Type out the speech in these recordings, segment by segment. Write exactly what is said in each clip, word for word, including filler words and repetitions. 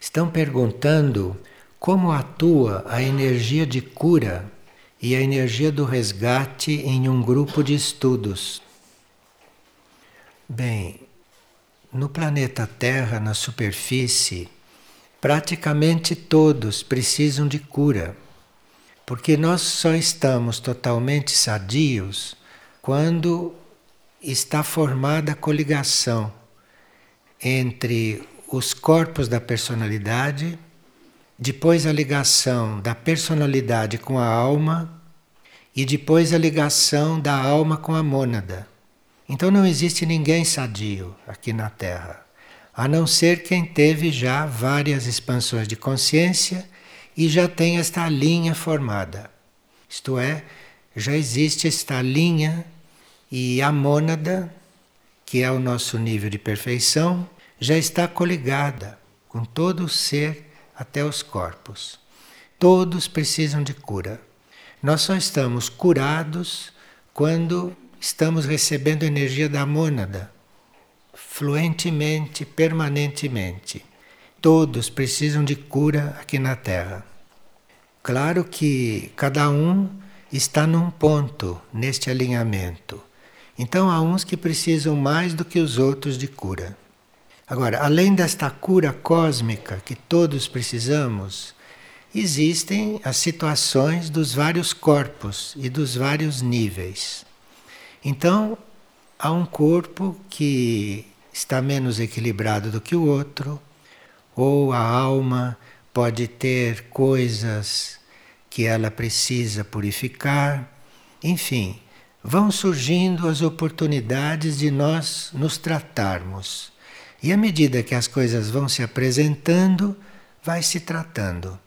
Estão perguntando como atua a energia de cura e a energia do resgate em um grupo de estudos. Bem, no planeta Terra, na superfície, praticamente todos precisam de cura, porque nós só estamos totalmente sadios quando está formada a coligação entre os corpos da personalidade, depois a ligação da personalidade com a alma e depois a ligação da alma com a mônada. Então não existe ninguém sadio aqui na Terra, a não ser quem teve já várias expansões de consciência e já tem esta linha formada. Isto é, já existe esta linha e a mônada, que é o nosso nível de perfeição, já está coligada com todo o ser até os corpos. Todos precisam de cura. Nós só estamos curados quando estamos recebendo energia da mônada, fluentemente, permanentemente. Todos precisam de cura aqui na Terra. Claro que cada um está num ponto neste alinhamento. Então há uns que precisam mais do que os outros de cura. Agora, além desta cura cósmica que todos precisamos, existem as situações dos vários corpos e dos vários níveis. Então, há um corpo que está menos equilibrado do que o outro, ou a alma pode ter coisas que ela precisa purificar. Enfim, vão surgindo as oportunidades de nós nos tratarmos. E à medida que as coisas vão se apresentando, vai se tratando.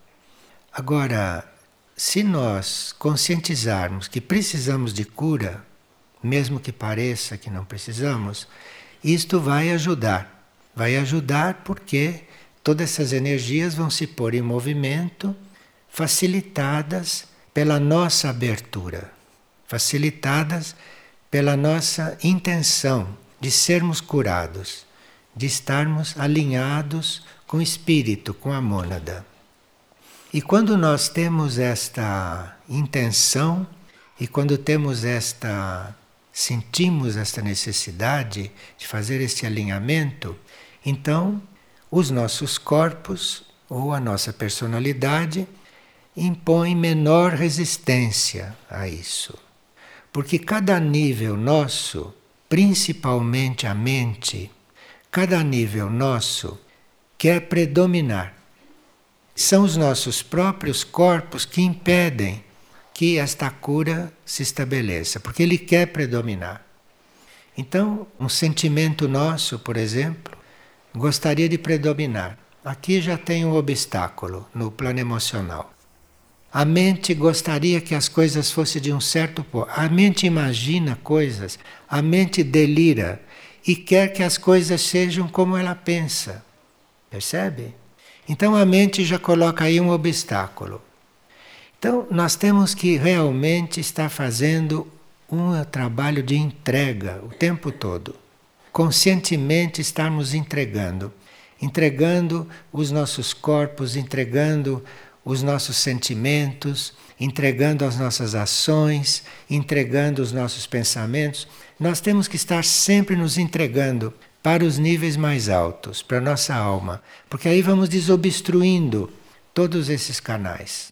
Agora, se nós conscientizarmos que precisamos de cura, mesmo que pareça que não precisamos, isto vai ajudar. Vai ajudar porque todas essas energias vão se pôr em movimento, facilitadas pela nossa abertura, facilitadas pela nossa intenção de sermos curados, de estarmos alinhados com o espírito, com a mônada. E quando nós temos esta intenção e quando temos esta sentimos esta necessidade de fazer este alinhamento, então os nossos corpos ou a nossa personalidade impõem menor resistência a isso. Porque cada nível nosso, principalmente a mente, cada nível nosso quer predominar. São os nossos próprios corpos que impedem que esta cura se estabeleça, porque ele quer predominar. Então, um sentimento nosso, por exemplo, gostaria de predominar. Aqui já tem um obstáculo no plano emocional. A mente gostaria que as coisas fossem de um certo ponto. A mente imagina coisas, a mente delira e quer que as coisas sejam como ela pensa. Percebe? Então a mente já coloca aí um obstáculo. Então nós temos que realmente estar fazendo um trabalho de entrega o tempo todo. Conscientemente estarmos entregando. Entregando os nossos corpos, entregando os nossos sentimentos, entregando as nossas ações, entregando os nossos pensamentos. Nós temos que estar sempre nos entregando para os níveis mais altos, para a nossa alma, porque aí vamos desobstruindo todos esses canais.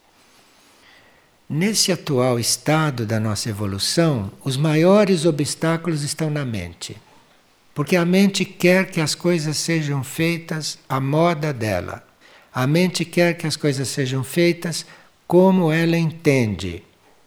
Nesse atual estado da nossa evolução, os maiores obstáculos estão na mente. Porque a mente quer que as coisas sejam feitas à moda dela. A mente quer que as coisas sejam feitas como ela entende.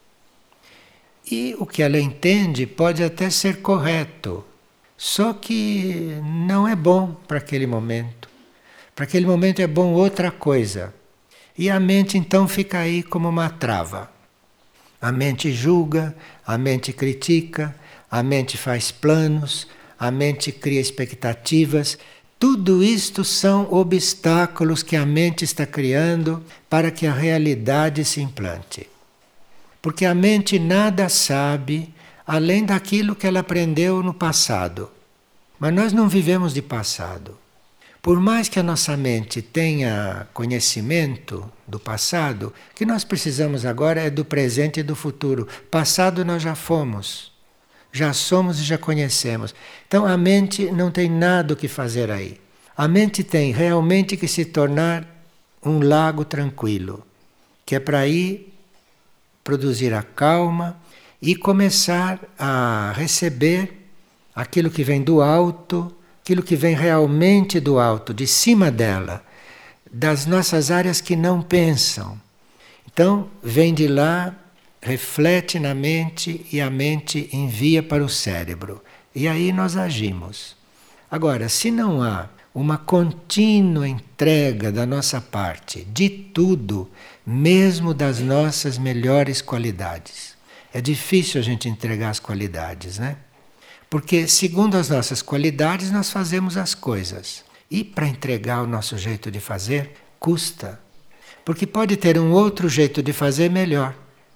E o que ela entende pode até ser correto, só que não é bom para aquele momento. Para aquele momento é bom outra coisa. E a mente então fica aí como uma trava. A mente julga, a mente critica, a mente faz planos, a mente cria expectativas. Tudo isto são obstáculos que a mente está criando para que a realidade se implante. Porque a mente nada sabe além daquilo que ela aprendeu no passado. Mas nós não vivemos de passado. Por mais que a nossa mente tenha conhecimento do passado, o que nós precisamos agora é do presente e do futuro. Passado nós já fomos, já somos e já conhecemos. Então a mente não tem nada o que fazer aí. A mente tem realmente que se tornar um lago tranquilo, que é para ir produzir a calma e começar a receber aquilo que vem do alto, aquilo que vem realmente do alto, de cima dela, das nossas áreas que não pensam. Então, vem de lá, reflete na mente e a mente envia para o cérebro. E aí nós agimos. Agora, se não há uma contínua entrega da nossa parte, de tudo, mesmo das nossas melhores qualidades, é difícil a gente entregar as qualidades, né? Porque, segundo as nossas qualidades, nós fazemos as coisas. E para entregar o nosso jeito de fazer, custa. Porque pode ter um outro jeito de fazer melhor.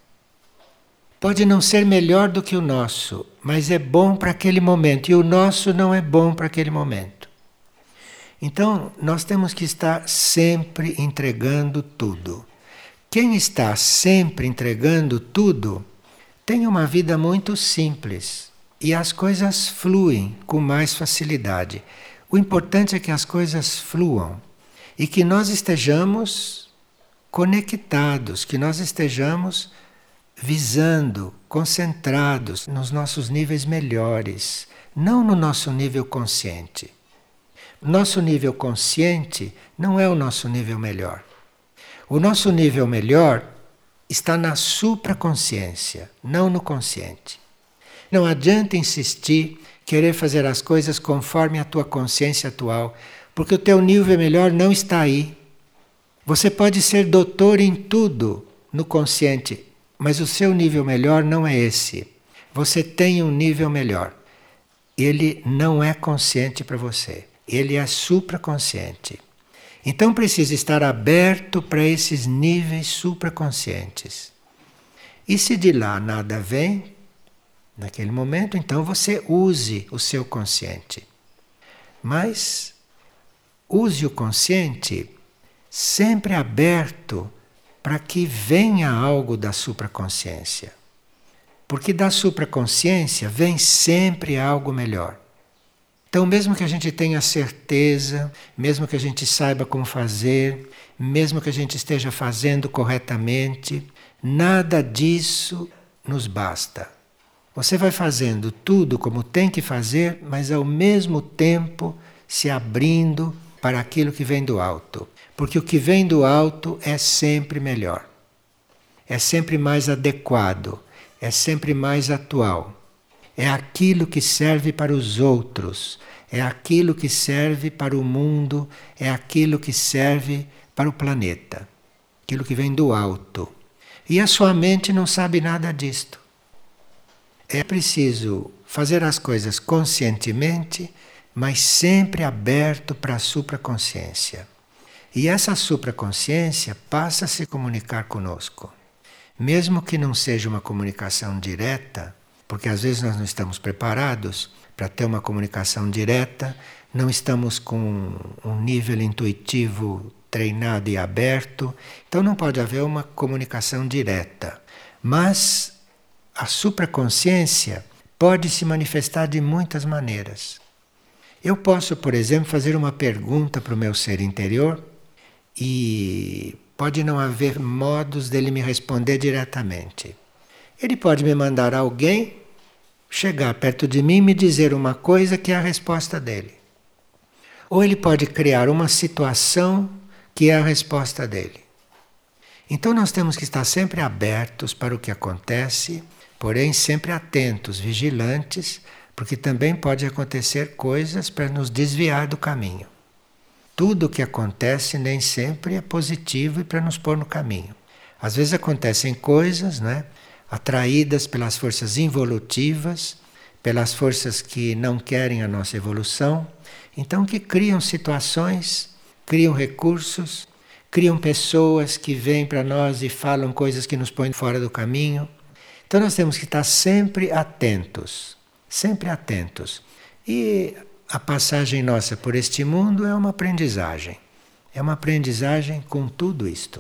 Pode não ser melhor do que o nosso, mas é bom para aquele momento. E o nosso não é bom para aquele momento. Então, nós temos que estar sempre entregando tudo. Quem está sempre entregando tudo, tem uma vida muito simples. E as coisas fluem com mais facilidade. O importante é que as coisas fluam e que nós estejamos conectados, que nós estejamos visando, concentrados nos nossos níveis melhores, não no nosso nível consciente. Nosso nível consciente não é o nosso nível melhor. O nosso nível melhor está na supraconsciência, não no consciente. Não adianta insistir, querer fazer as coisas conforme a tua consciência atual, porque o teu nível melhor não está aí. Você pode ser doutor em tudo no consciente, mas o seu nível melhor não é esse. Você tem um nível melhor. Ele não é consciente para você, ele é supraconsciente. Então precisa estar aberto para esses níveis supraconscientes. E se de lá nada vem, naquele momento, então você use o seu consciente. Mas use o consciente sempre aberto para que venha algo da supraconsciência. Porque da supraconsciência vem sempre algo melhor. Então, mesmo que a gente tenha certeza, mesmo que a gente saiba como fazer, mesmo que a gente esteja fazendo corretamente, nada disso nos basta. Você vai fazendo tudo como tem que fazer, mas ao mesmo tempo se abrindo para aquilo que vem do alto. Porque o que vem do alto é sempre melhor. É sempre mais adequado, é sempre mais atual. É aquilo que serve para os outros, é aquilo que serve para o mundo, é aquilo que serve para o planeta. Aquilo que vem do alto. E a sua mente não sabe nada disto. É preciso fazer as coisas conscientemente, mas sempre aberto para a supraconsciência. E essa supraconsciência passa a se comunicar conosco. Mesmo que não seja uma comunicação direta, porque às vezes nós não estamos preparados para ter uma comunicação direta, não estamos com um nível intuitivo treinado e aberto, então não pode haver uma comunicação direta. Mas a supraconsciência pode se manifestar de muitas maneiras. Eu posso, por exemplo, fazer uma pergunta para o meu ser interior e pode não haver modos dele me responder diretamente. Ele pode me mandar alguém chegar perto de mim e me dizer uma coisa que é a resposta dele. Ou ele pode criar uma situação que é a resposta dele. Então nós temos que estar sempre abertos para o que acontece, porém sempre atentos, vigilantes, porque também pode acontecer coisas para nos desviar do caminho. Tudo o que acontece nem sempre é positivo e para nos pôr no caminho. Às vezes acontecem coisas, né, atraídas pelas forças involutivas, pelas forças que não querem a nossa evolução, então que criam situações, criam recursos, criam pessoas que vêm para nós e falam coisas que nos põem fora do caminho. Então nós temos que estar sempre atentos, sempre atentos. E a passagem nossa por este mundo é uma aprendizagem. É uma aprendizagem com tudo isto.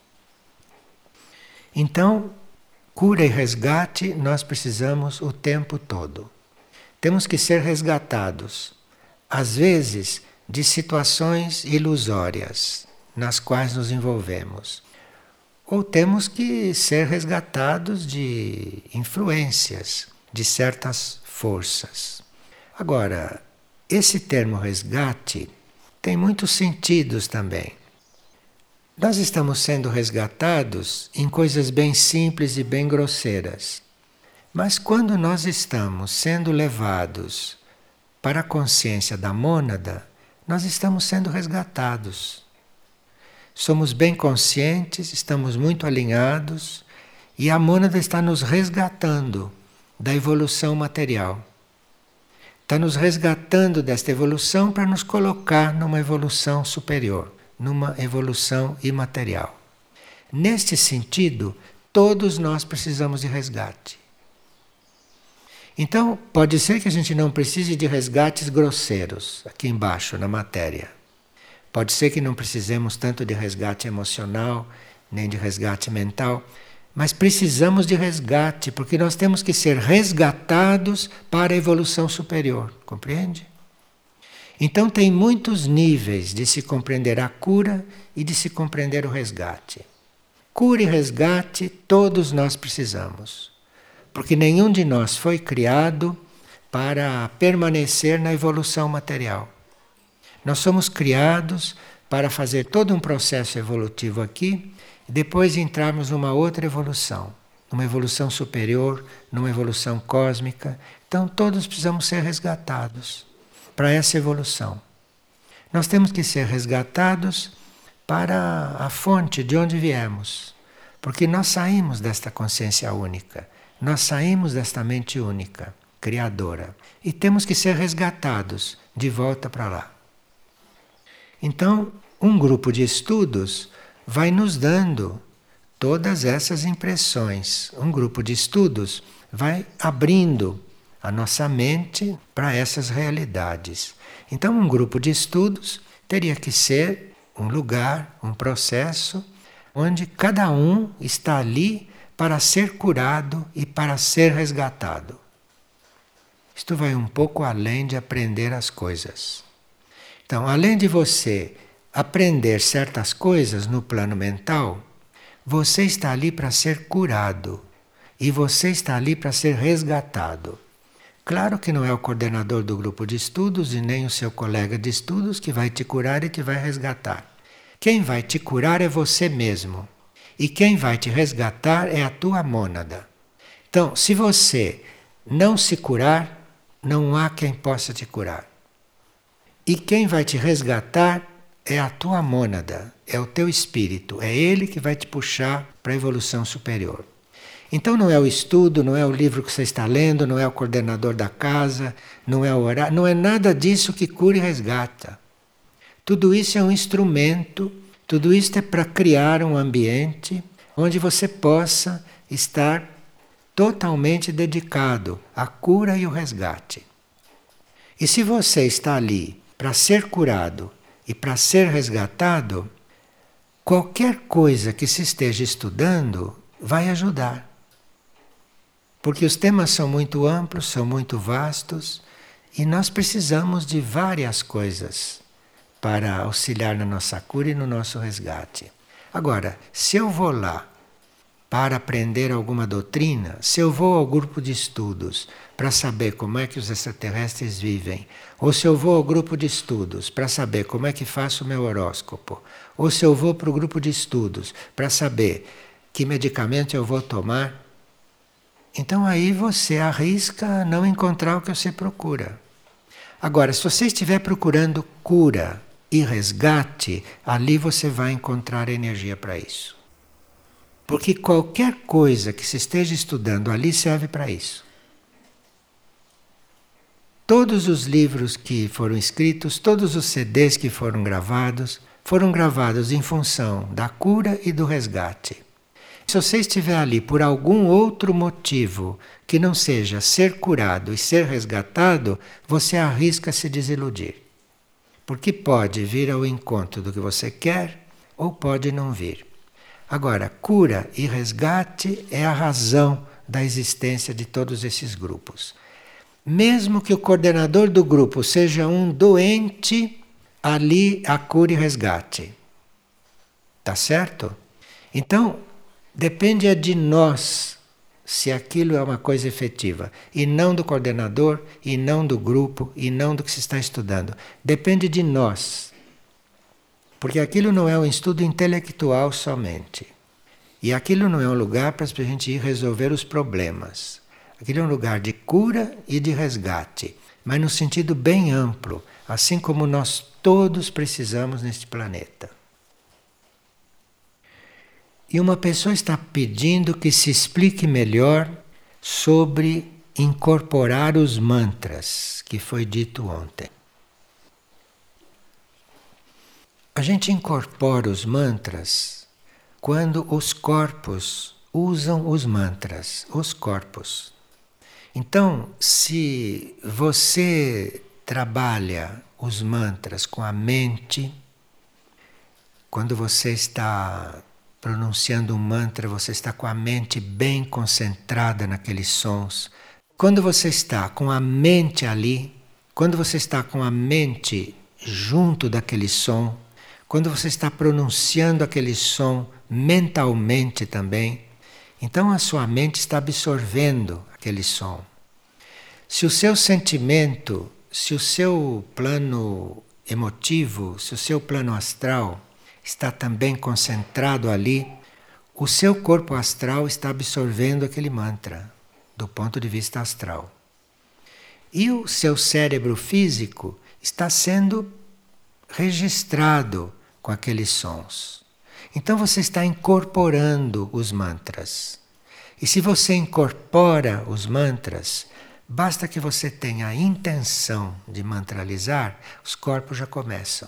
Então, cura e resgate nós precisamos o tempo todo. Temos que ser resgatados, às vezes, de situações ilusórias nas quais nos envolvemos. Ou temos que ser resgatados de influências, de certas forças. Agora, esse termo resgate tem muitos sentidos também. Nós estamos sendo resgatados em coisas bem simples e bem grosseiras. Mas quando nós estamos sendo levados para a consciência da mônada, nós estamos sendo resgatados. Somos bem conscientes, estamos muito alinhados e a mônada está nos resgatando da evolução material. Está nos resgatando desta evolução para nos colocar numa evolução superior, numa evolução imaterial. Neste sentido, todos nós precisamos de resgate. Então, pode ser que a gente não precise de resgates grosseiros, aqui embaixo, na matéria. Pode ser que não precisemos tanto de resgate emocional, nem de resgate mental, mas precisamos de resgate, porque nós temos que ser resgatados para a evolução superior, compreende? Então tem muitos níveis de se compreender a cura e de se compreender o resgate. Cura e resgate todos nós precisamos, porque nenhum de nós foi criado para permanecer na evolução material. Nós somos criados para fazer todo um processo evolutivo aqui e depois entrarmos numa outra evolução, numa evolução superior, numa evolução cósmica. Então todos precisamos ser resgatados para essa evolução. Nós temos que ser resgatados para a fonte de onde viemos, porque nós saímos desta consciência única, nós saímos desta mente única, criadora, e temos que ser resgatados de volta para lá. Então, um grupo de estudos vai nos dando todas essas impressões. Um grupo de estudos vai abrindo a nossa mente para essas realidades. Então, um grupo de estudos teria que ser um lugar, um processo, onde cada um está ali para ser curado e para ser resgatado. Isto vai um pouco além de aprender as coisas. Então, além de você aprender certas coisas no plano mental, você está ali para ser curado e você está ali para ser resgatado. Claro que não é o coordenador do grupo de estudos e nem o seu colega de estudos que vai te curar e te vai resgatar. Quem vai te curar é você mesmo. E quem vai te resgatar é a tua mônada. Então, se você não se curar, não há quem possa te curar. E quem vai te resgatar é a tua mônada, é o teu espírito, é ele que vai te puxar para a evolução superior. Então não é o estudo, não é o livro que você está lendo, não é o coordenador da casa, não é o horário, não é nada disso que cura e resgata. Tudo isso é um instrumento, tudo isso é para criar um ambiente onde você possa estar totalmente dedicado à cura e ao resgate. E se você está ali para ser curado e para ser resgatado, qualquer coisa que se esteja estudando vai ajudar. Porque os temas são muito amplos, são muito vastos e nós precisamos de várias coisas para auxiliar na nossa cura e no nosso resgate. Agora, se eu vou lá para aprender alguma doutrina, se eu vou ao grupo de estudos para saber como é que os extraterrestres vivem, ou se eu vou ao grupo de estudos para saber como é que faço o meu horóscopo, ou se eu vou para o grupo de estudos para saber que medicamento eu vou tomar, então aí você arrisca não encontrar o que você procura. Agora, se você estiver procurando cura e resgate, ali você vai encontrar energia para isso. Porque qualquer coisa que se esteja estudando ali serve para isso. Todos os livros que foram escritos, todos os C Ds que foram gravados, foram gravados em função da cura e do resgate. Se você estiver ali por algum outro motivo que não seja ser curado e ser resgatado, você arrisca se desiludir. Porque pode vir ao encontro do que você quer ou pode não vir. Agora, cura e resgate é a razão da existência de todos esses grupos. Mesmo que o coordenador do grupo seja um doente, ali há cura e resgate. Tá certo? Então, depende é de nós se aquilo é uma coisa efetiva, e não do coordenador, e não do grupo, e não do que se está estudando. Depende de nós. Porque aquilo não é um estudo intelectual somente. E aquilo não é um lugar para a gente ir resolver os problemas. Aquilo é um lugar de cura e de resgate, mas no sentido bem amplo, assim como nós todos precisamos neste planeta. E uma pessoa está pedindo que se explique melhor sobre incorporar os mantras, que foi dito ontem. A gente incorpora os mantras quando os corpos usam os mantras, os corpos. Então, se você trabalha os mantras com a mente, quando você está pronunciando um mantra, você está com a mente bem concentrada naqueles sons. Quando você está com a mente ali, quando você está com a mente junto daquele som, quando você está pronunciando aquele som mentalmente também, então a sua mente está absorvendo aquele som. Se o seu sentimento, se o seu plano emotivo, se o seu plano astral está também concentrado ali, o seu corpo astral está absorvendo aquele mantra, do ponto de vista astral. E o seu cérebro físico está sendo registrado com aqueles sons. Então você está incorporando os mantras. E se você incorpora os mantras, basta que você tenha a intenção de mantralizar, os corpos já começam.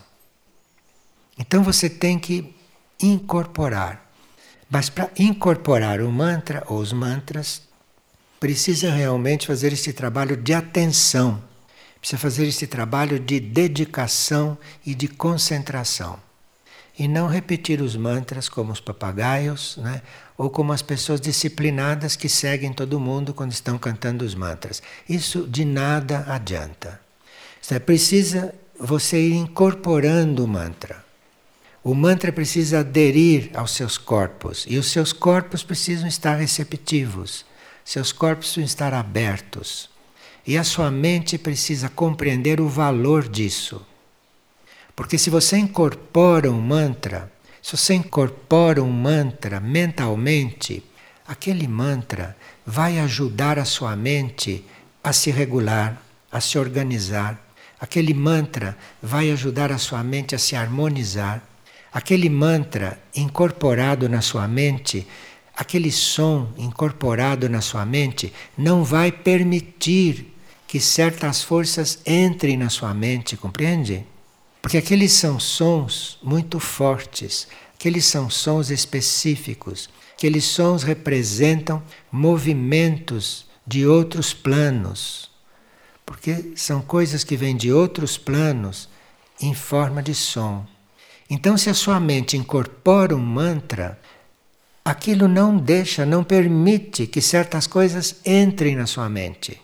Então você tem que incorporar. Mas para incorporar o mantra ou os mantras, precisa realmente fazer esse trabalho de atenção. Precisa fazer esse trabalho de dedicação e de concentração. E não repetir os mantras como os papagaios, né? Ou como as pessoas disciplinadas que seguem todo mundo quando estão cantando os mantras. Isso de nada adianta. Então, precisa você ir incorporando o mantra. O mantra precisa aderir aos seus corpos. E os seus corpos precisam estar receptivos. Seus corpos precisam estar abertos. E a sua mente precisa compreender o valor disso. Porque se você incorpora um mantra, se você incorpora um mantra mentalmente, aquele mantra vai ajudar a sua mente a se regular, a se organizar. Aquele mantra vai ajudar a sua mente a se harmonizar. Aquele mantra incorporado na sua mente, aquele som incorporado na sua mente, não vai permitir que certas forças entrem na sua mente, compreende? Porque aqueles são sons muito fortes, aqueles são sons específicos, aqueles sons representam movimentos de outros planos, porque são coisas que vêm de outros planos em forma de som. Então, se a sua mente incorpora um mantra, aquilo não deixa, não permite que certas coisas entrem na sua mente.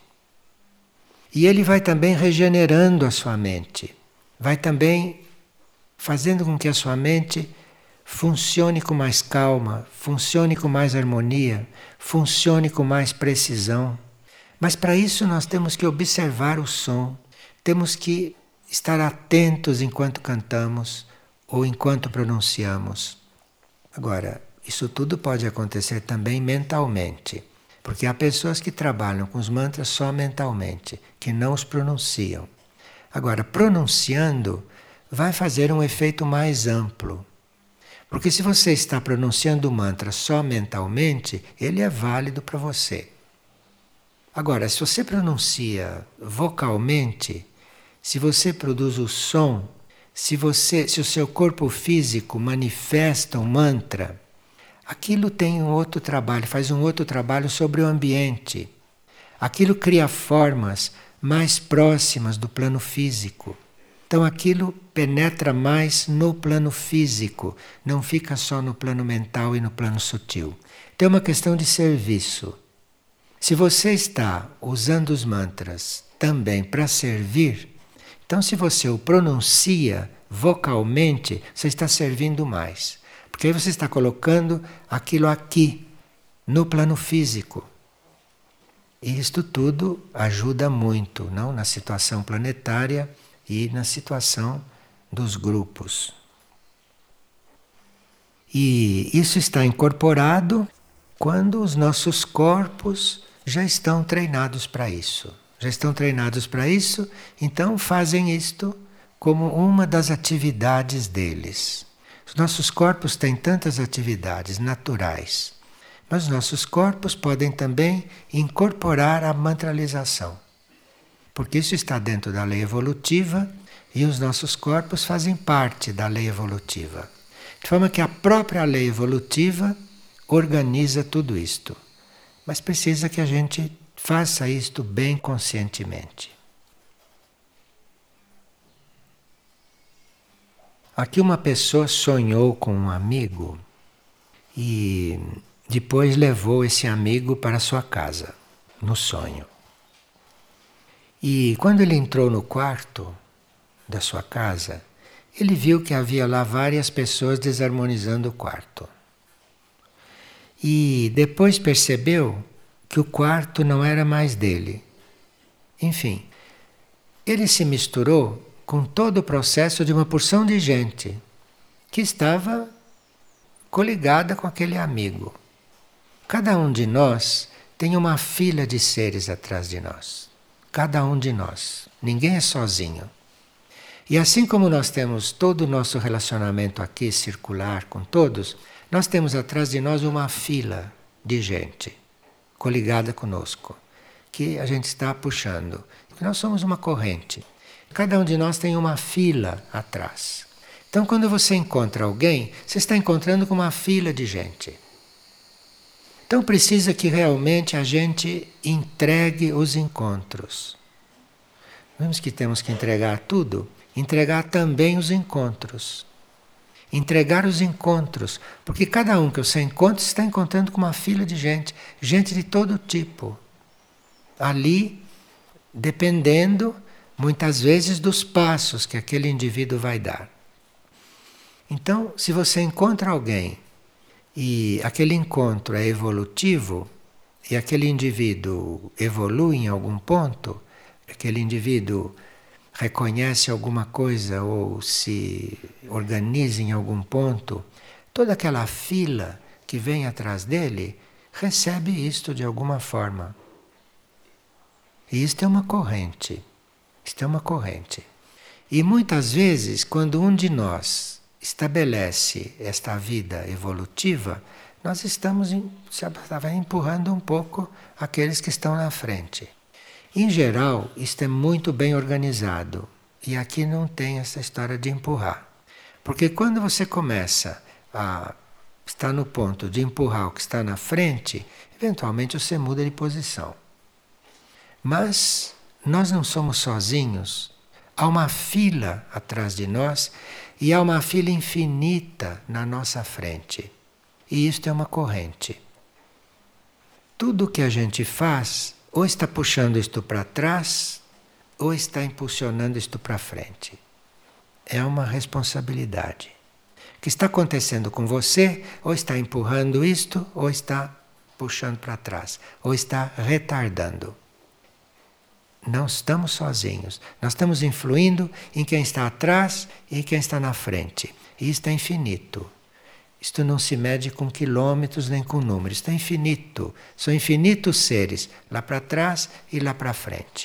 E ele vai também regenerando a sua mente. Vai também fazendo com que a sua mente funcione com mais calma, funcione com mais harmonia, funcione com mais precisão. Mas para isso nós temos que observar o som, temos que estar atentos enquanto cantamos ou enquanto pronunciamos. Agora, isso tudo pode acontecer também mentalmente, porque há pessoas que trabalham com os mantras só mentalmente, que não os pronunciam. Agora, pronunciando, vai fazer um efeito mais amplo. Porque se você está pronunciando o mantra só mentalmente, ele é válido para você. Agora, se você pronuncia vocalmente, se você produz o som, se, você, se o seu corpo físico manifesta um mantra, aquilo tem um outro trabalho, faz um outro trabalho sobre o ambiente. Aquilo cria formas mais próximas do plano físico. Então aquilo penetra mais no plano físico, não fica só no plano mental e no plano sutil. Então é uma questão de serviço. Se você está usando os mantras também para servir, então se você o pronuncia vocalmente, você está servindo mais. Porque aí você está colocando aquilo aqui, no plano físico. E isto tudo ajuda muito, não, na situação planetária e na situação dos grupos. E isso está incorporado quando os nossos corpos já estão treinados para isso. Já estão treinados para isso, então fazem isto como uma das atividades deles. Os nossos corpos têm tantas atividades naturais, mas os nossos corpos podem também incorporar a mantralização. Porque isso está dentro da lei evolutiva e os nossos corpos fazem parte da lei evolutiva. De forma que a própria lei evolutiva organiza tudo isto. Mas precisa que a gente faça isto bem conscientemente. Aqui uma pessoa sonhou com um amigo e depois levou esse amigo para sua casa, no sonho. E quando ele entrou no quarto da sua casa, ele viu que havia lá várias pessoas desarmonizando o quarto. E depois percebeu que o quarto não era mais dele. Enfim, ele se misturou com todo o processo de uma porção de gente que estava coligada com aquele amigo. Cada um de nós tem uma fila de seres atrás de nós. Cada um de nós. Ninguém é sozinho. E assim como nós temos todo o nosso relacionamento aqui circular com todos, nós temos atrás de nós uma fila de gente coligada conosco, que a gente está puxando. Nós somos uma corrente. Cada um de nós tem uma fila atrás. Então, quando você encontra alguém, você está encontrando com uma fila de gente. Então, precisa que realmente a gente entregue os encontros. Vemos que temos que entregar tudo, entregar também os encontros. Entregar os encontros, porque cada um que você encontra, você está encontrando com uma fila de gente, gente de todo tipo. Ali, dependendo, muitas vezes, dos passos que aquele indivíduo vai dar. Então, se você encontra alguém e aquele encontro é evolutivo, e aquele indivíduo evolui em algum ponto, aquele indivíduo reconhece alguma coisa ou se organiza em algum ponto, toda aquela fila que vem atrás dele recebe isto de alguma forma. E isto é uma corrente. Isto é uma corrente. E muitas vezes, quando um de nós estabelece esta vida evolutiva, nós estamos empurrando um pouco aqueles que estão na frente. Em geral, isto é muito bem organizado. E aqui não tem essa história de empurrar. Porque quando você começa a estar no ponto de empurrar o que está na frente, eventualmente você muda de posição. Mas nós não somos sozinhos. Há uma fila atrás de nós e há uma fila infinita na nossa frente. E isto é uma corrente. Tudo o que a gente faz, ou está puxando isto para trás, ou está impulsionando isto para frente. É uma responsabilidade. O que está acontecendo com você, ou está empurrando isto, ou está puxando para trás, ou está retardando. Não estamos sozinhos. Nós estamos influindo em quem está atrás e em quem está na frente. E isto é infinito. Isto não se mede com quilômetros nem com números. Isto é infinito. São infinitos seres, lá para trás e lá para frente.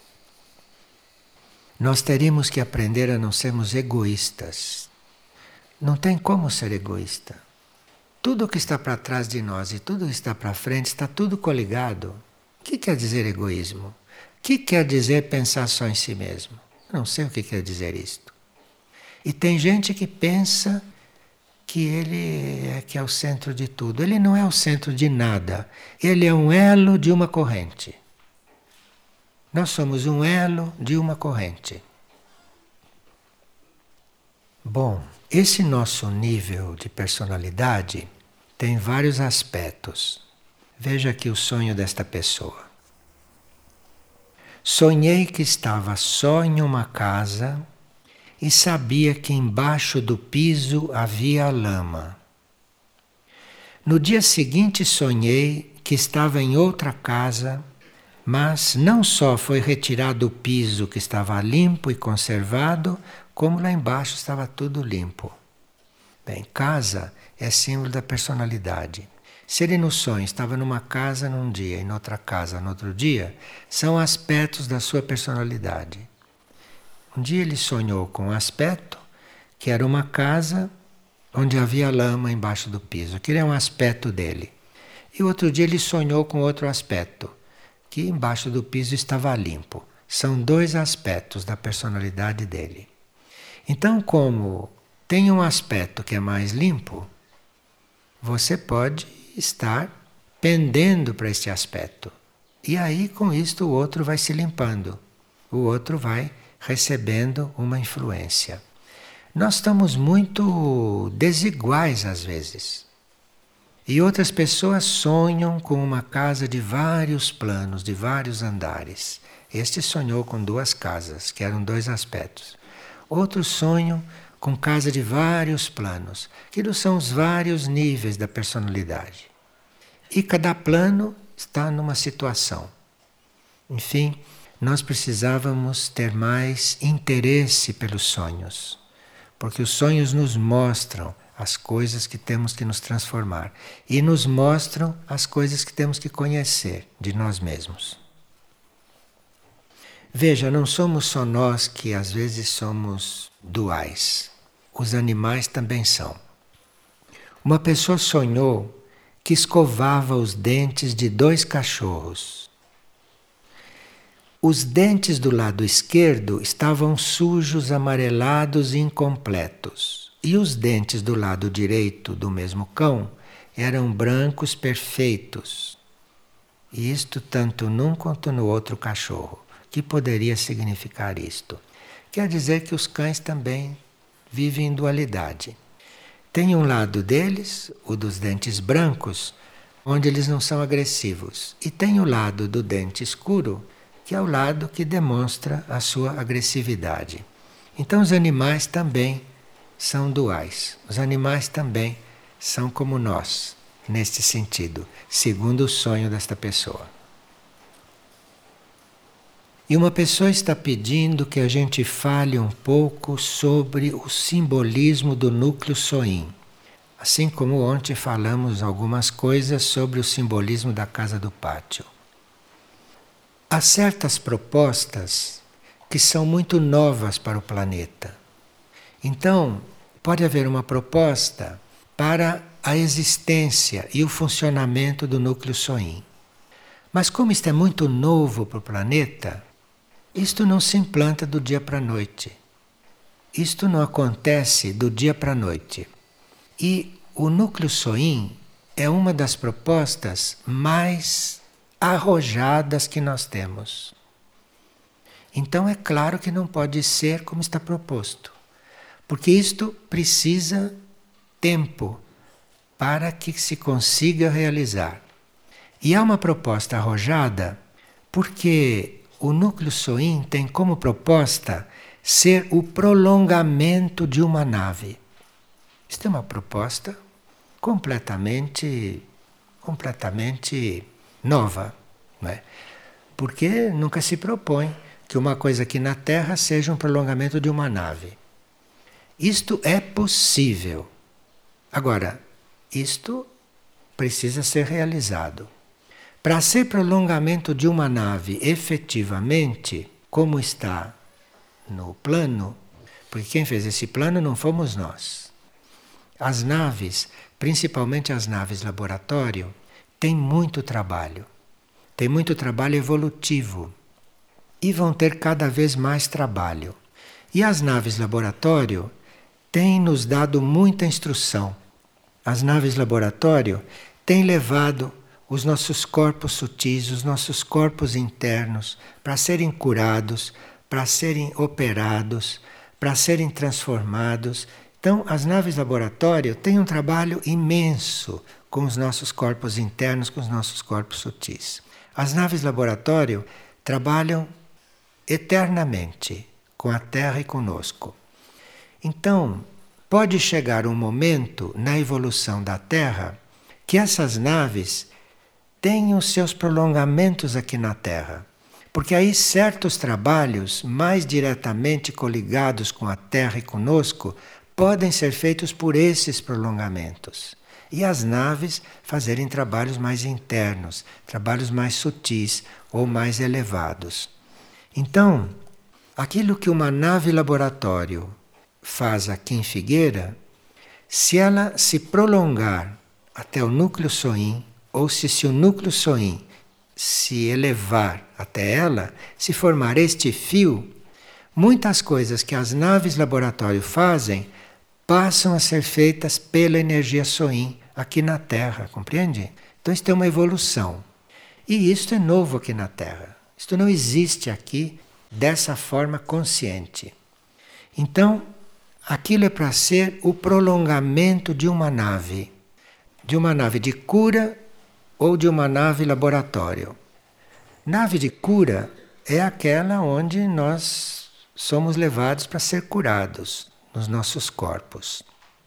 Nós teríamos que aprender a não sermos egoístas. Não tem como ser egoísta. Tudo que está para trás de nós e tudo que está para frente está tudo coligado. O que quer dizer egoísmo? O que quer dizer pensar só em si mesmo? Eu não sei o que quer dizer isto. E tem gente que pensa que ele é que é o centro de tudo. Ele não é o centro de nada. Ele é um elo de uma corrente. Nós somos um elo de uma corrente. Bom, esse nosso nível de personalidade tem vários aspectos. Veja aqui o sonho desta pessoa. Sonhei que estava só em uma casa e sabia que embaixo do piso havia lama. No dia seguinte sonhei que estava em outra casa, mas não só foi retirado o piso que estava limpo e conservado, como lá embaixo estava tudo limpo. Bem, casa é símbolo da personalidade. Se ele no sonho estava numa casa num dia e noutra casa no outro dia, são aspectos da sua personalidade. Um dia ele sonhou com um aspecto que era uma casa onde havia lama embaixo do piso. Aquele é um aspecto dele. E outro dia ele sonhou com outro aspecto, que embaixo do piso estava limpo. São dois aspectos da personalidade dele. Então, como tem um aspecto que é mais limpo, você pode estar pendendo para este aspecto. E aí, com isto, o outro vai se limpando. O outro vai recebendo uma influência. Nós estamos muito desiguais às vezes. E outras pessoas sonham com uma casa de vários planos, de vários andares. Este sonhou com duas casas, que eram dois aspectos. Outros sonham com casa de vários planos. Aquilo são os vários níveis da personalidade. E cada plano está numa situação. Enfim, nós precisávamos ter mais interesse pelos sonhos, porque os sonhos nos mostram as coisas que temos que nos transformar e nos mostram as coisas que temos que conhecer de nós mesmos. Veja, não somos só nós que às vezes somos duais. Os animais também são. Uma pessoa sonhou que escovava os dentes de dois cachorros. Os dentes do lado esquerdo estavam sujos, amarelados e incompletos. E os dentes do lado direito do mesmo cão eram brancos perfeitos. E isto tanto num quanto no outro cachorro. O que poderia significar isto? Quer dizer que os cães também vivem em dualidade. Tem um lado deles, o dos dentes brancos, onde eles não são agressivos. E tem o lado do dente escuro, que é o lado que demonstra a sua agressividade. Então os animais também são duais. Os animais também são como nós, neste sentido, segundo o sonho desta pessoa. E uma pessoa está pedindo que a gente fale um pouco sobre o simbolismo do núcleo Soin. Assim como ontem falamos algumas coisas sobre o simbolismo da casa do pátio. Há certas propostas que são muito novas para o planeta. Então, pode haver uma proposta para a existência e o funcionamento do núcleo Soin. Mas como isto é muito novo para o planeta, isto não se implanta do dia para a noite. Isto não acontece do dia para a noite. E o núcleo Soin é uma das propostas mais arrojadas que nós temos. Então é claro que não pode ser como está proposto. Porque isto precisa tempo para que se consiga realizar. E há uma proposta arrojada porque o núcleo Soin tem como proposta ser o prolongamento de uma nave. Isto é uma proposta completamente, completamente nova, não é? Porque nunca se propõe que uma coisa aqui na Terra seja um prolongamento de uma nave. Isto é possível. Agora, isto precisa ser realizado. Para ser prolongamento de uma nave efetivamente, como está no plano, porque quem fez esse plano não fomos nós. As naves, principalmente as naves laboratório, têm muito trabalho. Tem muito trabalho evolutivo. E vão ter cada vez mais trabalho. E as naves laboratório têm nos dado muita instrução. As naves laboratório têm levado os nossos corpos sutis, os nossos corpos internos, para serem curados, para serem operados, para serem transformados. Então, as naves laboratório têm um trabalho imenso com os nossos corpos internos, com os nossos corpos sutis. As naves laboratório trabalham eternamente com a Terra e conosco. Então, pode chegar um momento na evolução da Terra que essas naves tenham seus prolongamentos aqui na Terra. Porque aí certos trabalhos mais diretamente coligados com a Terra e conosco podem ser feitos por esses prolongamentos. E as naves fazerem trabalhos mais internos, trabalhos mais sutis ou mais elevados. Então, aquilo que uma nave laboratório faz aqui em Figueira, se ela se prolongar até o núcleo Soim, ou se, se o núcleo Soim se elevar até ela, se formar este fio, muitas coisas que as naves laboratório fazem passam a ser feitas pela energia Soim aqui na Terra, compreende? Então isto é uma evolução. E isto é novo aqui na Terra. Isto não existe aqui dessa forma consciente. Então, aquilo é para ser o prolongamento de uma nave, de uma nave de cura ou de uma nave laboratório. Nave de cura é aquela onde nós somos levados para ser curados nos nossos corpos.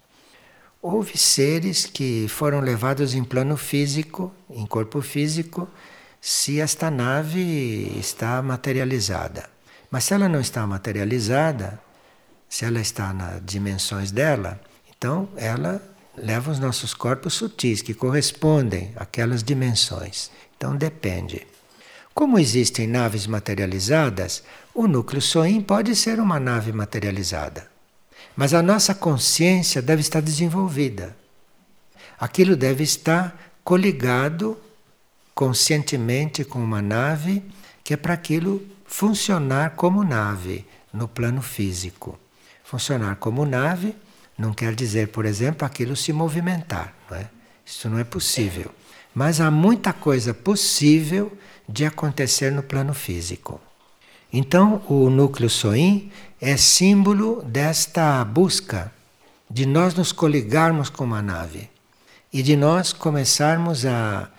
Houve seres que foram levados em plano físico, em corpo físico, se esta nave está materializada. Mas se ela não está materializada, se ela está nas dimensões dela, então ela leva os nossos corpos sutis, que correspondem àquelas dimensões. Então depende. Como existem naves materializadas, o núcleo Soim pode ser uma nave materializada. Mas a nossa consciência deve estar desenvolvida. Aquilo deve estar coligado conscientemente com uma nave, que é para aquilo funcionar como nave no plano físico. Funcionar como nave não quer dizer, por exemplo, aquilo se movimentar, não é? Isso não é possível. Mas há muita coisa possível de acontecer no plano físico. Então, o núcleo Soim é símbolo desta busca de nós nos coligarmos com uma nave e de nós começarmos a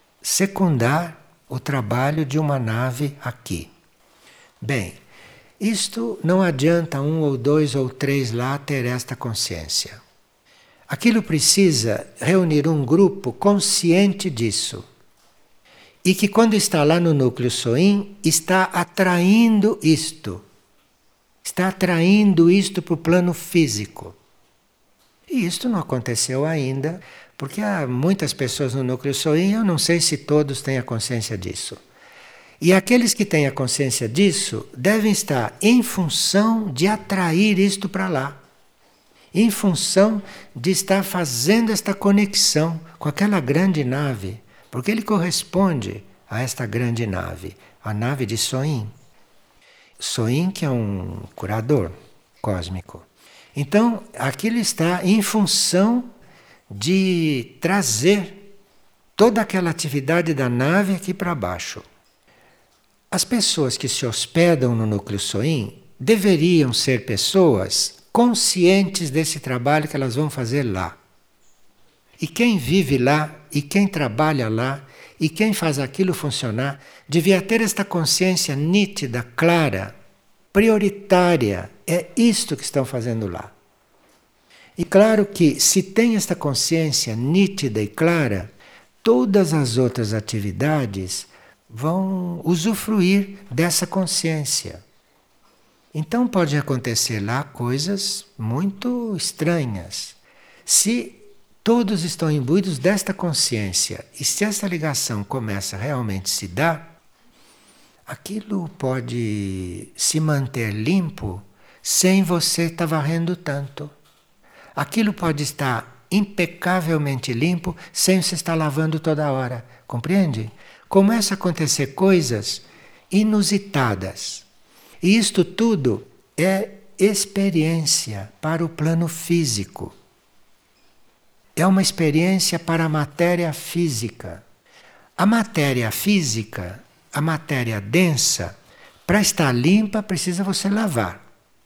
secundar o trabalho de uma nave aqui. Bem, isto não adianta um ou dois ou três lá ter esta consciência. Aquilo precisa reunir um grupo consciente disso. E que quando está lá no núcleo Soim, está atraindo isto. Está atraindo isto para o plano físico. E isto não aconteceu ainda, porque há muitas pessoas no núcleo Soim, eu não sei se todos têm a consciência disso. E aqueles que têm a consciência disso devem estar em função de atrair isto para lá. Em função de estar fazendo esta conexão com aquela grande nave. Porque ele corresponde a esta grande nave, a nave de Soim. Soim que é um curador cósmico. Então, aquilo está em função de trazer toda aquela atividade da nave aqui para baixo. As pessoas que se hospedam no núcleo Soim deveriam ser pessoas conscientes desse trabalho que elas vão fazer lá. E quem vive lá, e quem trabalha lá, e quem faz aquilo funcionar, devia ter esta consciência nítida, clara, prioritária. É isto que estão fazendo lá. E claro que se tem esta consciência nítida e clara, todas as outras atividades vão usufruir dessa consciência. Então pode acontecer lá coisas muito estranhas. Se todos estão imbuídos desta consciência e se essa ligação começa a realmente se dar, aquilo pode se manter limpo sem você estar varrendo tanto. Aquilo pode estar impecavelmente limpo sem você estar lavando toda hora. Compreende? Começa a acontecer coisas inusitadas. E isto tudo é experiência para o plano físico. É uma experiência para a matéria física. A matéria física, a matéria densa, para estar limpa precisa você lavar.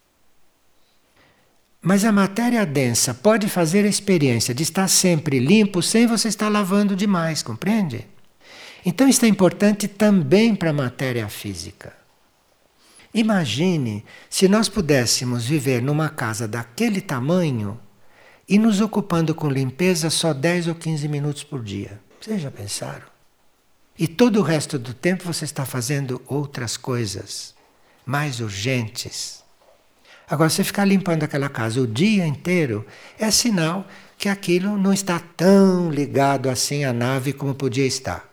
Mas a matéria densa pode fazer a experiência de estar sempre limpo sem você estar lavando demais, compreende? Então isso é importante também para a matéria física. Imagine se nós pudéssemos viver numa casa daquele tamanho e nos ocupando com limpeza só dez ou quinze minutos por dia. Vocês já pensaram? E todo o resto do tempo você está fazendo outras coisas mais urgentes. Agora, você ficar limpando aquela casa o dia inteiro é sinal que aquilo não está tão ligado assim à nave como podia estar.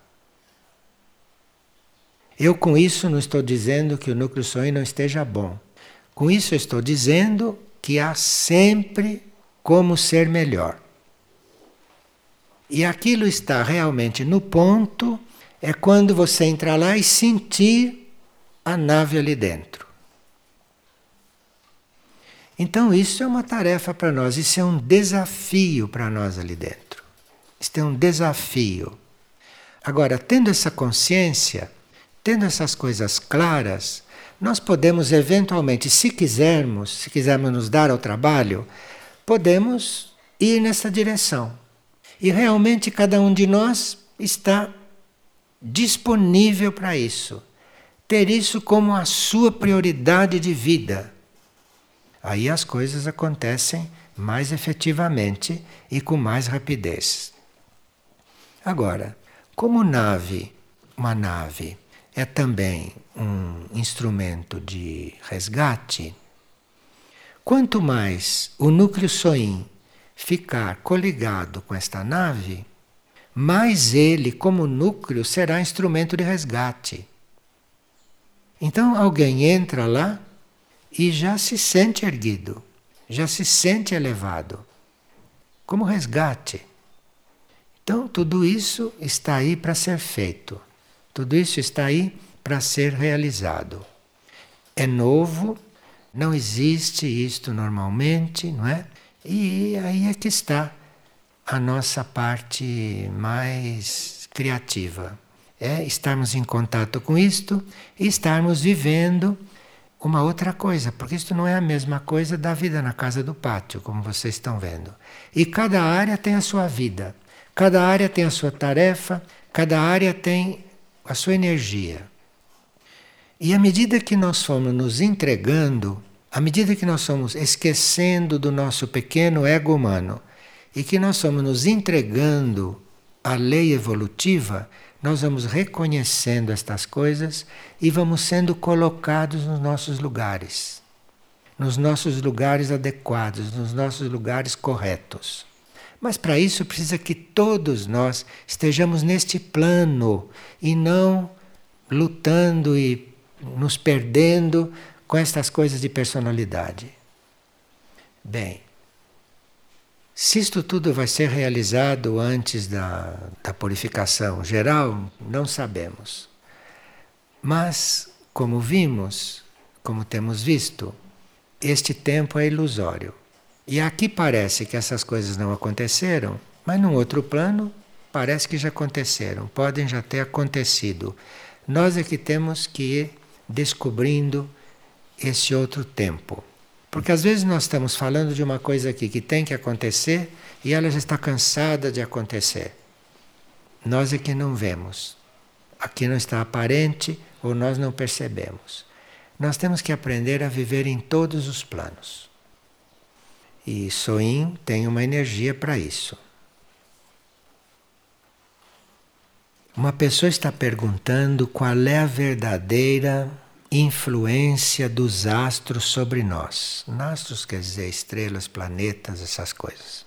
Eu com isso não estou dizendo que o núcleo sonho não esteja bom. Com isso eu estou dizendo que há sempre como ser melhor. E aquilo está realmente no ponto é quando você entrar lá e sentir a nave ali dentro. Então isso é uma tarefa para nós, isso é um desafio para nós ali dentro. Isso é um desafio. Agora, tendo essa consciência, tendo essas coisas claras, nós podemos eventualmente, se quisermos, se quisermos nos dar ao trabalho, podemos ir nessa direção. E realmente cada um de nós está disponível para isso. Ter isso como a sua prioridade de vida. Aí as coisas acontecem mais efetivamente e com mais rapidez. Agora, como nave, uma nave é também um instrumento de resgate, quanto mais o núcleo Soin ficar coligado com esta nave, mais ele, como núcleo, será instrumento de resgate. Então alguém entra lá e já se sente erguido, já se sente elevado, como resgate. Então tudo isso está aí para ser feito, tudo isso está aí para ser realizado. É novo, não existe isto normalmente, não é? E aí é que está a nossa parte mais criativa. É estarmos em contato com isto e estarmos vivendo uma outra coisa, porque isto não é a mesma coisa da vida na casa do pátio, como vocês estão vendo. E cada área tem a sua vida, cada área tem a sua tarefa, cada área tem a sua energia. E à medida que nós fomos nos entregando, à medida que nós fomos esquecendo do nosso pequeno ego humano e que nós fomos nos entregando à lei evolutiva, nós vamos reconhecendo estas coisas e vamos sendo colocados nos nossos lugares, nos nossos lugares adequados, nos nossos lugares corretos. Mas para isso precisa que todos nós estejamos neste plano e não lutando e nos perdendo com estas coisas de personalidade. Bem, se isto tudo vai ser realizado antes da, da purificação geral, não sabemos. Mas, como vimos, como temos visto, este tempo é ilusório. E aqui parece que essas coisas não aconteceram, mas num outro plano parece que já aconteceram, podem já ter acontecido. Nós é que temos que ir descobrindo esse outro tempo. Porque às vezes nós estamos falando de uma coisa aqui que tem que acontecer e ela já está cansada de acontecer. Nós é que não vemos. Aqui não está aparente ou nós não percebemos. Nós temos que aprender a viver em todos os planos. E Soin tem uma energia para isso. Uma pessoa está perguntando qual é a verdadeira influência dos astros sobre nós. Astros quer dizer estrelas, planetas, essas coisas.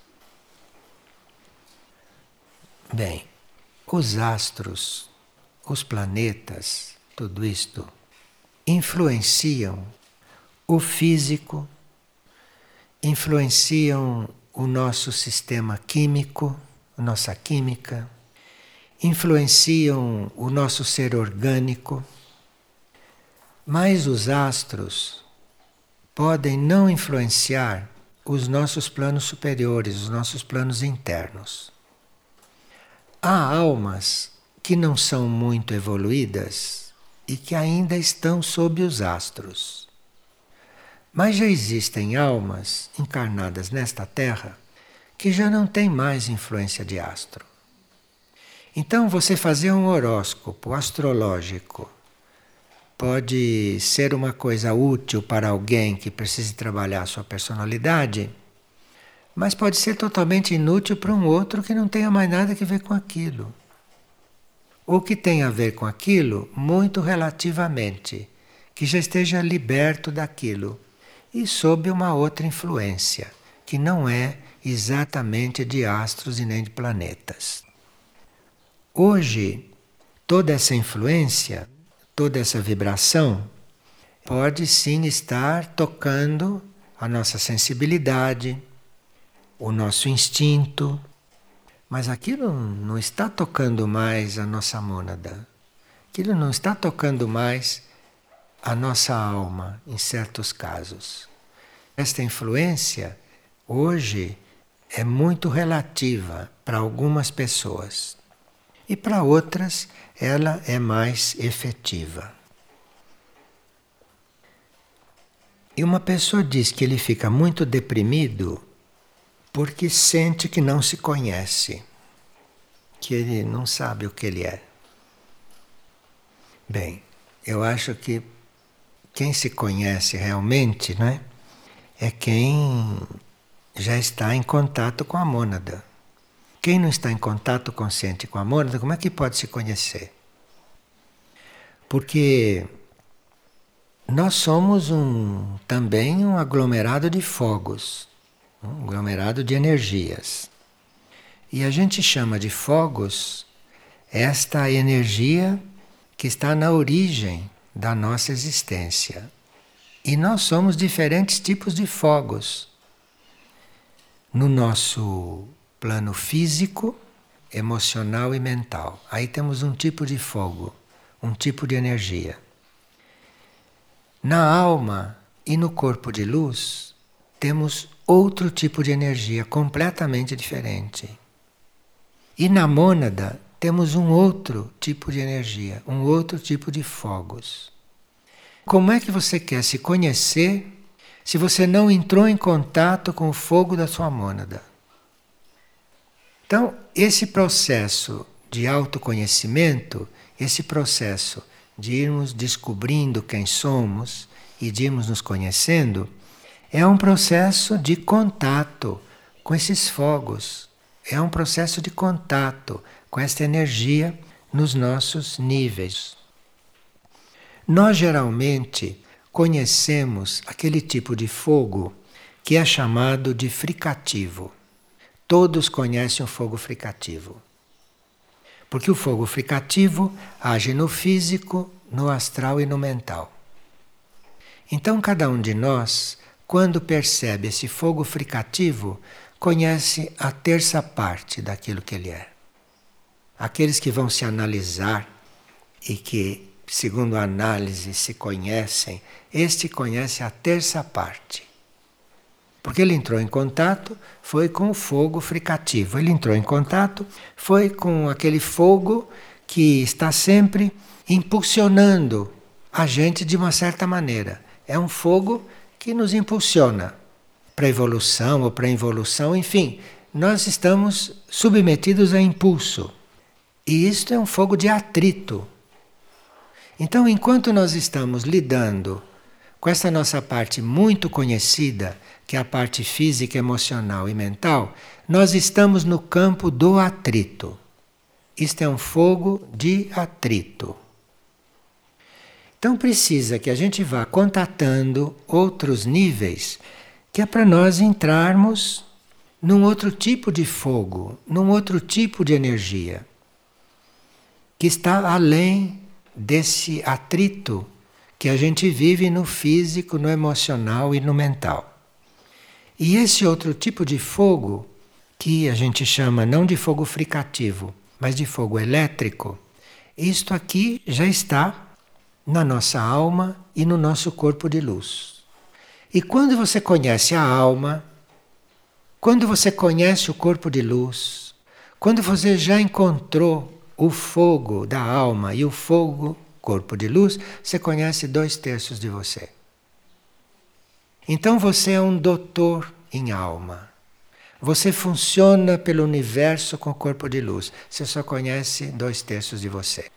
Bem, os astros, os planetas, tudo isto, influenciam o físico, influenciam o nosso sistema químico, a nossa química, influenciam o nosso ser orgânico. Mas os astros podem não influenciar os nossos planos superiores, os nossos planos internos. Há almas que não são muito evoluídas e que ainda estão sob os astros. Mas já existem almas encarnadas nesta Terra que já não têm mais influência de astro. Então, você fazer um horóscopo astrológico pode ser uma coisa útil para alguém que precise trabalhar a sua personalidade, mas pode ser totalmente inútil para um outro que não tenha mais nada a ver com aquilo. Ou que tenha a ver com aquilo muito relativamente, que já esteja liberto daquilo e sob uma outra influência, que não é exatamente de astros e nem de planetas. Hoje, toda essa influência, toda essa vibração, pode sim estar tocando a nossa sensibilidade, o nosso instinto, mas aquilo não está tocando mais a nossa mônada, aquilo não está tocando mais a nossa alma, em certos casos. Esta influência, hoje, é muito relativa para algumas pessoas. E para outras, ela é mais efetiva. E uma pessoa diz que ele fica muito deprimido porque sente que não se conhece, que ele não sabe o que ele é. Bem, eu acho que quem se conhece realmente, né, é quem já está em contato com a mônada. Quem não está em contato consciente com a mônada, como é que pode se conhecer? Porque nós somos um, também um aglomerado de fogos, um aglomerado de energias. E a gente chama de fogos esta energia que está na origem da nossa existência. E nós somos diferentes tipos de fogos. No nosso plano físico, emocional e mental. Aí temos um tipo de fogo, um tipo de energia. Na alma e no corpo de luz, temos outro tipo de energia completamente diferente. E na mônada, temos um outro tipo de energia, um outro tipo de fogos. Como é que você quer se conhecer se você não entrou em contato com o fogo da sua mônada? Então, esse processo de autoconhecimento, esse processo de irmos descobrindo quem somos e de irmos nos conhecendo, é um processo de contato com esses fogos. É um processo de contato com esta energia nos nossos níveis. Nós geralmente conhecemos aquele tipo de fogo que é chamado de fricativo. Todos conhecem o fogo fricativo. Porque o fogo fricativo age no físico, no astral e no mental. Então, cada um de nós, quando percebe esse fogo fricativo, conhece a terça parte daquilo que ele é. Aqueles que vão se analisar e que, segundo a análise, se conhecem, este conhece a terça parte. Porque ele entrou em contato, foi com o fogo fricativo. Ele entrou em contato, foi com aquele fogo que está sempre impulsionando a gente de uma certa maneira. É um fogo que nos impulsiona para a evolução ou para a involução, enfim, nós estamos submetidos a impulso. E isto é um fogo de atrito. Então, enquanto nós estamos lidando com essa nossa parte muito conhecida, que é a parte física, emocional e mental, nós estamos no campo do atrito. Isto é um fogo de atrito. Então precisa que a gente vá contatando outros níveis, que é para nós entrarmos num outro tipo de fogo, num outro tipo de energia, que está além desse atrito que a gente vive no físico, no emocional e no mental. E esse outro tipo de fogo, que a gente chama não de fogo fricativo, mas de fogo elétrico, isto aqui já está na nossa alma e no nosso corpo de luz. E quando você conhece a alma, quando você conhece o corpo de luz, quando você já encontrou o fogo da alma e o fogo, corpo de luz, você conhece dois terços de você. Então você é um doutor em alma. Você funciona pelo universo com o corpo de luz. Você só conhece dois terços de você.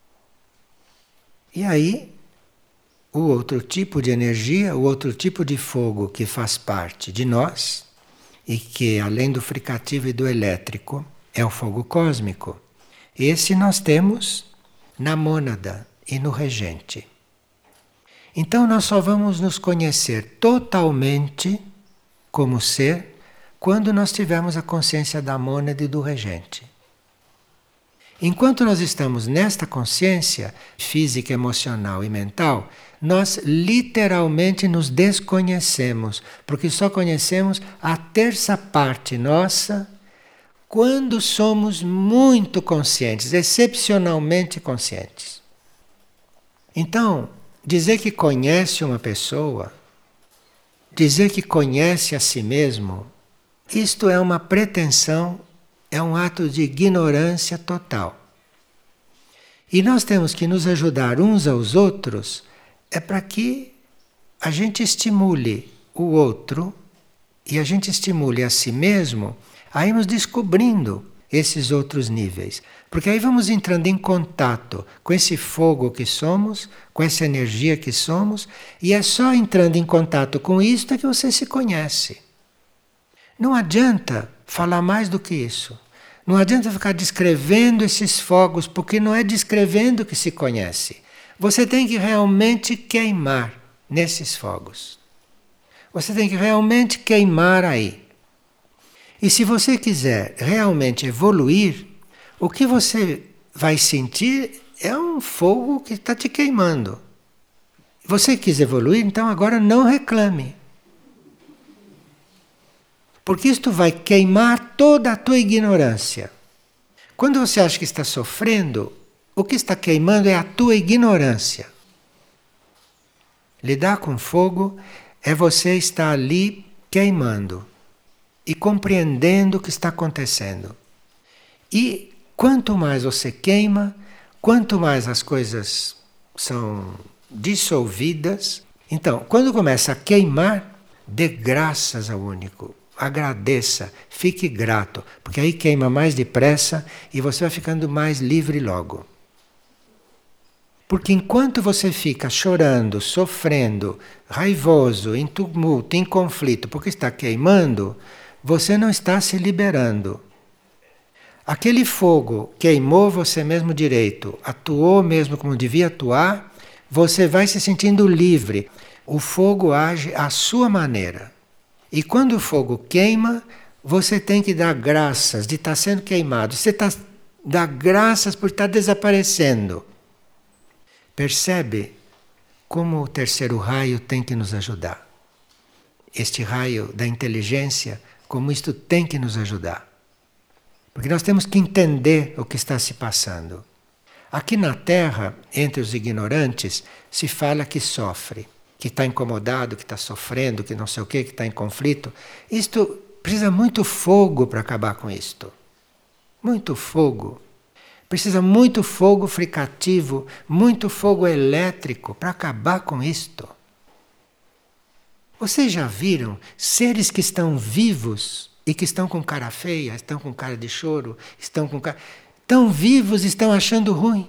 E aí, o outro tipo de energia, o outro tipo de fogo que faz parte de nós, e que além do fricativo e do elétrico, é o fogo cósmico. Esse nós temos na mônada e no regente. Então nós só vamos nos conhecer totalmente como ser quando nós tivermos a consciência da mônada e do regente. Enquanto nós estamos nesta consciência física, emocional e mental, nós literalmente nos desconhecemos, porque só conhecemos a terça parte nossa quando somos muito conscientes, excepcionalmente conscientes. Então, dizer que conhece uma pessoa, dizer que conhece a si mesmo, isto é uma pretensão, é um ato de ignorância total. E nós temos que nos ajudar uns aos outros, é para que a gente estimule o outro e a gente estimule a si mesmo a irmos descobrindo esses outros níveis. Porque aí vamos entrando em contato com esse fogo que somos, com essa energia que somos, e é só entrando em contato com isto que você se conhece. Não adianta falar mais do que isso. Não adianta ficar descrevendo esses fogos, porque não é descrevendo que se conhece. Você tem que realmente queimar nesses fogos. Você tem que realmente queimar aí. E se você quiser realmente evoluir, o que você vai sentir é um fogo que está te queimando. Você quis evoluir, então agora não reclame. Porque isto vai queimar toda a tua ignorância. Quando você acha que está sofrendo, o que está queimando é a tua ignorância. Lidar com fogo é você estar ali queimando e compreendendo o que está acontecendo. E quanto mais você queima, quanto mais as coisas são dissolvidas. Então, quando começa a queimar, dê graças ao único. Agradeça, fique grato, porque aí queima mais depressa e você vai ficando mais livre logo. Porque enquanto você fica chorando, sofrendo, raivoso, em tumulto, em conflito, porque está queimando, você não está se liberando. Aquele fogo queimou você mesmo direito, atuou mesmo como devia atuar, você vai se sentindo livre. O fogo age à sua maneira. E quando o fogo queima, você tem que dar graças de estar sendo queimado. Você está dá graças por estar desaparecendo. Percebe como o terceiro raio tem que nos ajudar. Este raio da inteligência, como isto tem que nos ajudar. Porque nós temos que entender o que está se passando. Aqui na Terra, entre os ignorantes, se fala que sofre, que está incomodado, que está sofrendo, que não sei o quê, que está em conflito. Isto precisa muito fogo para acabar com isto. Muito fogo. Precisa muito fogo fricativo, muito fogo elétrico para acabar com isto. Vocês já viram seres que estão vivos e que estão com cara feia, estão com cara de choro, estão com cara... Estão vivos e estão achando ruim.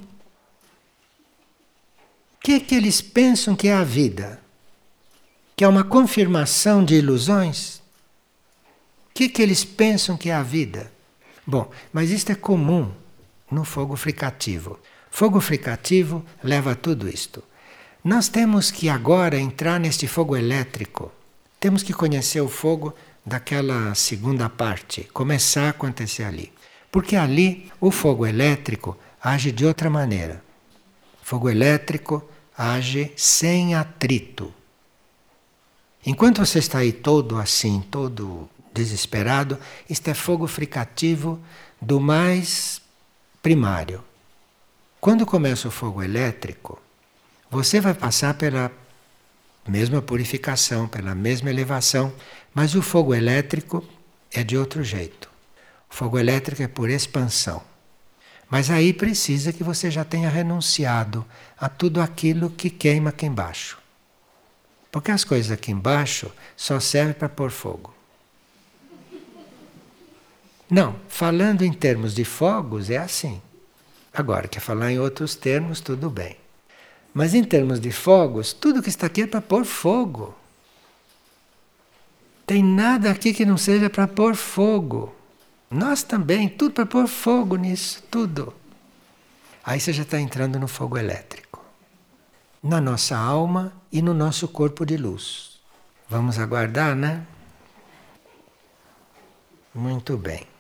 O que é que eles pensam que é a vida? Que é uma confirmação de ilusões? O que é que eles pensam que é a vida? Bom, mas isto é comum no fogo fricativo. Fogo fricativo leva a tudo isto. Nós temos que agora entrar neste fogo elétrico. Temos que conhecer o fogo daquela segunda parte, começar a acontecer ali. Porque ali o fogo elétrico age de outra maneira. O fogo elétrico age sem atrito. Enquanto você está aí todo assim, todo desesperado, isto é fogo fricativo do mais primário. Quando começa o fogo elétrico, você vai passar pela Mesma purificação, pela mesma elevação, mas o fogo elétrico é de outro jeito. O fogo elétrico é por expansão. Mas aí precisa que você já tenha renunciado a tudo aquilo que queima aqui embaixo. Porque as coisas aqui embaixo só servem para pôr fogo. Não, falando em termos de fogos é assim. Agora, quer falar em outros termos, tudo bem. Mas em termos de fogos, tudo que está aqui é para pôr fogo. Tem nada aqui que não seja para pôr fogo. Nós também, tudo para pôr fogo nisso, tudo. Aí você já está entrando no fogo elétrico. Na nossa alma e no nosso corpo de luz. Vamos aguardar, né? Muito bem.